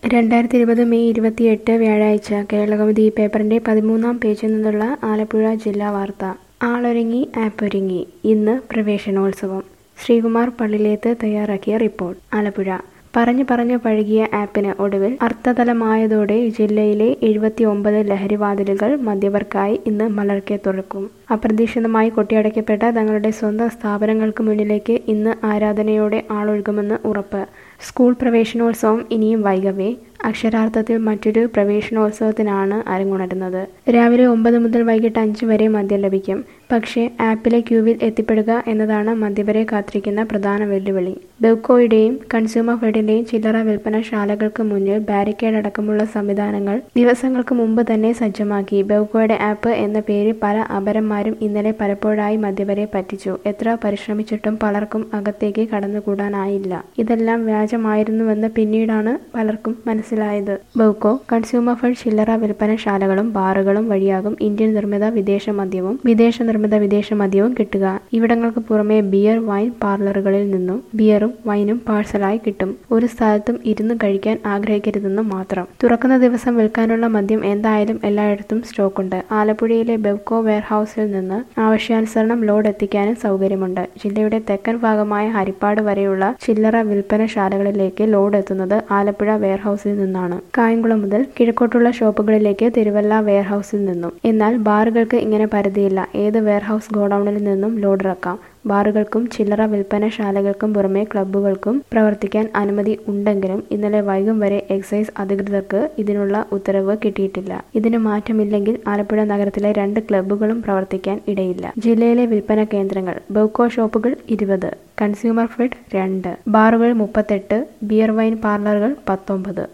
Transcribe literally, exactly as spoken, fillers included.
രണ്ടായിരത്തി ഇരുപത് മെയ് ഇരുപത്തിയെട്ട് വ്യാഴാഴ്ച കേരളകൗമുദി പേപ്പറിന്റെ പതിമൂന്നാം പേജിൽ നിന്നുള്ള ആലപ്പുഴ ജില്ലാ വാർത്ത. ആളൊരുങ്ങി ആപ്പൊരുങ്ങി, ഇന്ന് പ്രവേശനോത്സവം. ശ്രീകുമാർ പള്ളിലേത്ത് തയ്യാറാക്കിയ റിപ്പോർട്ട്. ആലപ്പുഴ. പറഞ്ഞു പറഞ്ഞു പഴകിയ ആപ്പിന് ഒടുവിൽ അർത്ഥതലമായതോടെ ജില്ലയിലെ എഴുപത്തി ഒമ്പത് ലഹരിവാതിലുകൾ മദ്യപർക്കായി ഇന്ന് മലർക്കെ തുറക്കും. അപ്രതീക്ഷിതമായി കൊട്ടിയടയ്ക്കപ്പെട്ട തങ്ങളുടെ സ്വന്തം സ്ഥാപനങ്ങൾക്ക് മുന്നിലേക്ക് ഇന്ന് ആരാധനയോടെ ആളൊഴുകുമെന്ന് ഉറപ്പ്. സ്കൂൾ പ്രവേശനോത്സവം ഇനിയും വൈകവേ അക്ഷരാർത്ഥത്തിൽ മറ്റൊരു പ്രവേശനോത്സവത്തിനാണ് അരങ്ങുണരുന്നത്. രാവിലെ ഒമ്പത് മുതൽ വൈകിട്ട് അഞ്ച് വരെ മദ്യം ലഭിക്കും. പക്ഷേ ആപ്പിലെ ക്യൂവിൽ എത്തിപ്പെടുക എന്നതാണ് മദ്യപരെ കാത്തിരിക്കുന്ന പ്രധാന വെല്ലുവിളി. ബെവ്കോയുടെയും കൺസ്യൂമർ ഫെഡിന്റെയും ചില്ലറ വിൽപ്പനശാലകൾക്ക് മുന്നിൽ ബാരിക്കേഡ് അടക്കമുള്ള സംവിധാനങ്ങൾ ദിവസങ്ങൾക്ക് മുമ്പ് തന്നെ സജ്ജമാക്കി. ബെവ്കോയുടെ ആപ്പ് എന്ന പേരിൽ പല അപരന്മാരും ഇന്നലെ പലപ്പോഴായി മദ്യപരെ പറ്റിച്ചു. എത്ര പരിശ്രമിച്ചിട്ടും പലർക്കും അകത്തേക്ക് കടന്നുകൂടാനായില്ല. ഇതെല്ലാം വ്യാജമായിരുന്നുവെന്ന് പിന്നീടാണ് പലർക്കും മനസ്സിലായത്. ബെവ്കോ, കൺസ്യൂമർ ഫെഡ് ചില്ലറ വിൽപ്പനശാലകളും ബാറുകളും വഴിയാകും ഇന്ത്യൻ നിർമ്മിത വിദേശ മദ്യവും വിദേശ നിർമ്മിത വിദേശ മദ്യവും കിട്ടുക. ഇവിടങ്ങൾക്ക് പുറമെ ബിയർ, വൈൻ പാർലറുകളിൽ നിന്നും ബിയറും വൈനും പാഴ്സലായി കിട്ടും. ഒരു സ്ഥലത്തും ഇരുന്ന് കഴിക്കാൻ ആഗ്രഹിക്കരുതെന്ന് മാത്രം. തുറക്കുന്ന ദിവസം വിൽക്കാനുള്ള മദ്യം എന്തായാലും എല്ലായിടത്തും സ്റ്റോക്കുണ്ട്. ആലപ്പുഴയിലെ ബെവ്കോ വെയർഹൌസിൽ നിന്ന് ആവശ്യാനുസരണം ലോഡ് എത്തിക്കാനും സൗകര്യമുണ്ട്. ജില്ലയുടെ തെക്കൻ ഭാഗമായ ഹരിപ്പാട് വരെയുള്ള ചില്ലറ വിൽപ്പനശാലകളിലേക്ക് ലോഡ് എത്തുന്നത് ആലപ്പുഴ വെയർഹൌസിൽ നിന്നാണ്. കായംകുളം മുതൽ കിഴക്കോട്ടുള്ള ഷോപ്പുകളിലേക്ക് തിരുവല്ല വെയർഹൌസിൽ നിന്നും. എന്നാൽ ബാറുകൾക്ക് ഇങ്ങനെ പരിധിയില്ല. ഏത് വെയർഹൌസ് ഗോഡൌണിൽ നിന്നും ലോഡ് ഇറക്കാം. ബാറുകൾക്കും ചില്ലറ വിൽപ്പനശാലകൾക്കും പുറമെ ക്ലബ്ബുകൾക്കും പ്രവർത്തിക്കാൻ അനുമതി ഉണ്ടെങ്കിലും ഇന്നലെ വൈകും വരെ എക്സൈസ് അധികൃതർക്ക് ഇതിനുള്ള ഉത്തരവ് കിട്ടിയിട്ടില്ല. ഇതിന് മാറ്റമില്ലെങ്കിൽ ആലപ്പുഴ നഗരത്തിലെ രണ്ട് ക്ലബ്ബുകളും പ്രവർത്തിക്കാൻ ഇടയില്ല. ജില്ലയിലെ വിൽപ്പന കേന്ദ്രങ്ങൾ: ബെവ്കോ ഷോപ്പുകൾ ഇരുപത്, കൺസ്യൂമർ ഫെഡ് രണ്ട്, ബാറുകൾ മുപ്പത്തെട്ട്, ബിയർ വൈൻ പാർലറുകൾ പത്തൊമ്പത്.